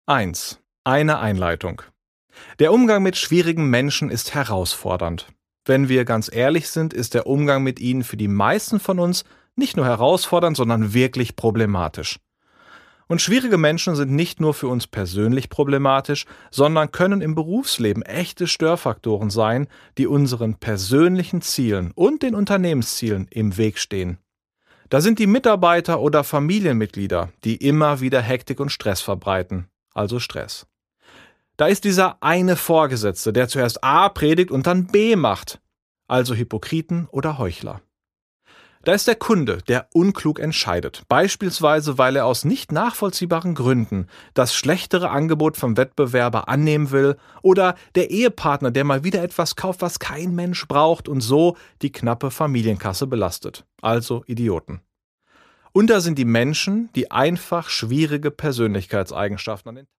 1. Eine Einleitung. Der Umgang mit schwierigen Menschen ist herausfordernd. Wenn wir ganz ehrlich sind, ist der Umgang mit ihnen für die meisten von uns nicht nur herausfordernd, sondern wirklich problematisch. Und schwierige Menschen sind nicht nur für uns persönlich problematisch, sondern können im Berufsleben echte Störfaktoren sein, die unseren persönlichen Zielen und den Unternehmenszielen im Weg stehen. Da sind die Mitarbeiter oder Familienmitglieder, die immer wieder Hektik und Stress verbreiten, also Stress. Da ist dieser eine Vorgesetzte, der zuerst A predigt und dann B macht, also Hypokriten oder Heuchler. Da ist der Kunde, der unklug entscheidet, beispielsweise weil er aus nicht nachvollziehbaren Gründen das schlechtere Angebot vom Wettbewerber annehmen will, oder der Ehepartner, der mal wieder etwas kauft, was kein Mensch braucht und so die knappe Familienkasse belastet, also Idioten. Und da sind die Menschen, die einfach schwierige Persönlichkeitseigenschaften an den